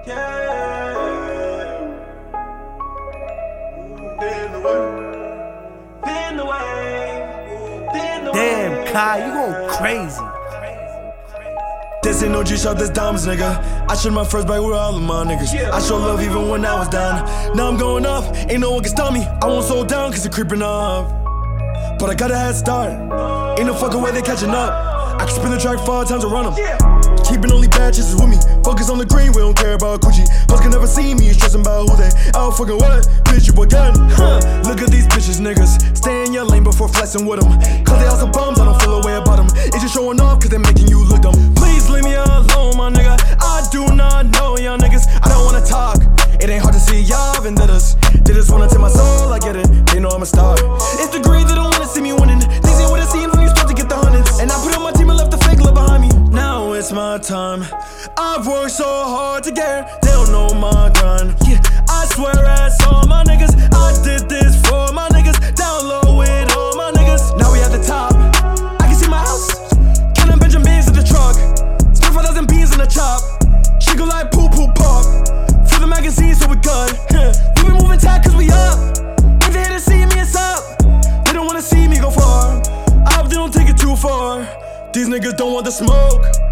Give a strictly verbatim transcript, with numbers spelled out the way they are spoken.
Damn, Kai, you going crazy. This ain't no G-Shop, this diamonds, nigga. I shot my first bike with all of my niggas. I show love even when I was down. Now I'm going up, ain't no one can stop me. I won't slow down cause it creeping up. But I got a head start. Ain't no fucking way they catching up. I can spin the track five times and run them. Keeping only bad chasers with me. Focus on the green, we don't care about Gucci. Hoes can never see me, stressing about who they out fucking what? Bitch, you again. Huh. Look at these bitches, niggas. Stay in your lane before flexing with them. Cause they all some bums, I don't feel a way about them. It's just showing off cause they making you look dumb. Please leave me alone, my nigga. I do not know y'all niggas. I don't wanna talk. It ain't hard to see y'all vendettas. They just wanna take my soul, I get it. They know I'm a star. It's the greed, they don't wanna see me winning. They see what it seems when you start to get the hundreds. And I put on my team and left the fake love behind me. Now it's my time. I've worked so hard to get here. They don't know my grind. Yeah, I swear at all my niggas. I did this for my niggas. Down low with all my niggas. Now we at the top. I can see my house. Counting Benjamins in the truck. Spend five thousand beans in the chop. She go like poo poo pop. For the magazine, so we good. We been moving tight cause we up. If they here to see me, it's up. They don't wanna see me go far. I hope they don't take it too far. These niggas don't want the smoke.